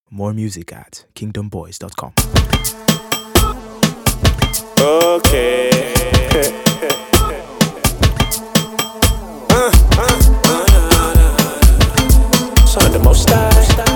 More music at kingdomboys.com. Okay. Son of the most style.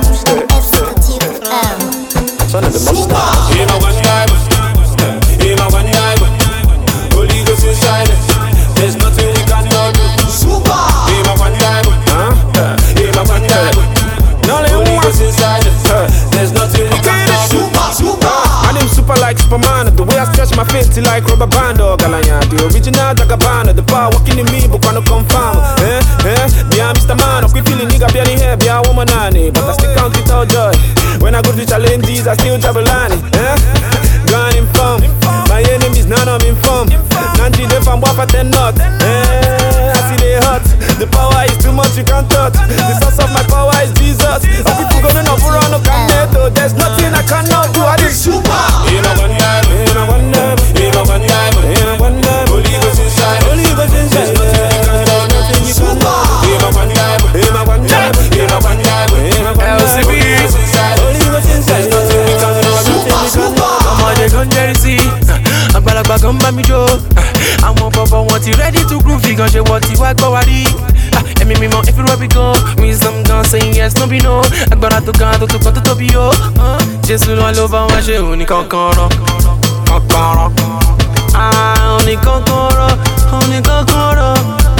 Son of the most style. Hear my one diamond. Hear my one diamond. Holy Ghost inside us. There's nothing we cannot do. Super. Hear my one diamond. Hear my one diamond. Holy Ghost inside us. There's nothing we cannot do. My name super like Superman. The way I stretch my face till like rubber band. Oh, Galanya. The original Jagabana. The power walking in me, but can't confirm. Bia Mr. Man, I'm feeling nigga barely here. Bia woman, but I still count it all joy. When I go to challenges, I still travel line. Gone in form. My enemies, none of them inform. Nanti they from Wapa 10 not. I see they hot. The power is too much, you can't touch. The source of my power is Jesus. All people gonna know for no can't. There's nothing I cannot do. I did super. In a one night, in a one night, in a one night, in a one night. Holy Ghost inside, Holy Ghost inside. There's nothing you can do, nothing you can do. In a one night, in a one night, in a one night, in a one night. Holy Ghost inside, Holy Ghost inside. There's nothing we can do, nothing we can do. I'm on the conspiracy. I'm gonna back on my joe. I'm on Papa, want you ready to groove. You gonna what you work for. And me more everywhere we go. Wisdom gonna saying yes, no be no. Agbára tó ga tó kọ́ tó tóbi o. Jésù ló ló bá wọn ṣe òní kọ́kọ́rọ́. Kọ́kọ́rọ́. Òní kọ́kọ́rọ́. Òní kọ́kọ́rọ́.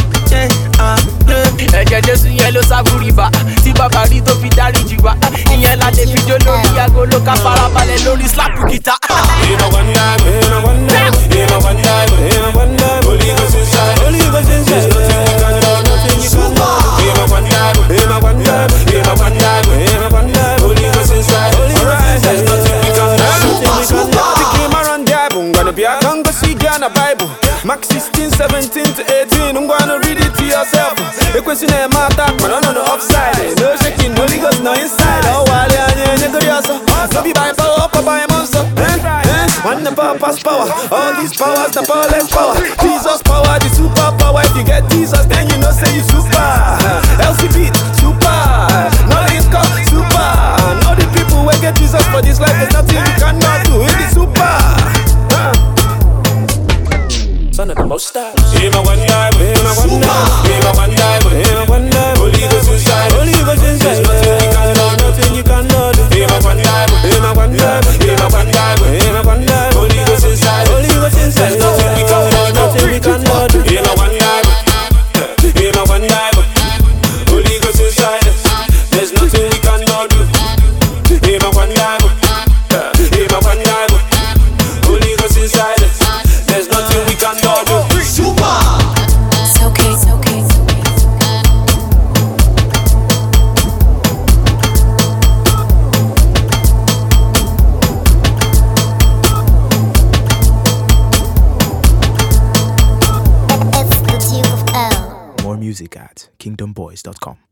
Ẹ̀jẹ̀ Jésù yẹn ló sábúrìbà. Tí bàbá rí tó fi dáríjì wá. Ìyẹn la lè fi jó lórí aago ló ká farabalẹ̀ lórí slap guitar. In a one night, in a one night, in a one night, in a one night. Holy Ghost inside, Holy Ghost inside. There's nothing you can do, nothing you can do. In a one night, in a one night, in a one night, in a one night. Holy Ghost inside, Holy Ghost inside. There's nothing we can do, nothing we can do. The game around the Bible, gonna be a Congo see Ghana Bible. Mark 16, 17 to 18. I'm gonna read it to yourself. The question is matter, but no upside. No shaking, Holy Ghost no inside. Oh, while you're curioso, so be by power, up by monster. One the power pass power. All these powers, the powerless power. Jesus power, the super power. If you get Jesus, then you know say you super. LCB, super. Knowledge come super. All the people will get Jesus for this life. There's nothing you cannot do. It is super. Son of the most style. In my one night, in my one night, in my one night, in my one night. Holy Ghost inside, Holy Ghost inside. There's nothing you can do, nothing you cannot do. In my one night, in my one night, in my one night, in my one night. Holy Ghost inside, Holy Ghost inside. There's nothing we can do, nothing we cannot do. In my one night, in my one night. Holy Ghost inside. There's nothing we cannot do. In my one night, in my one night. Holy Ghost inside. There's nothing we cannot do. Super. It's okay, it's okay, it's okay. More music at kingdomboys.com.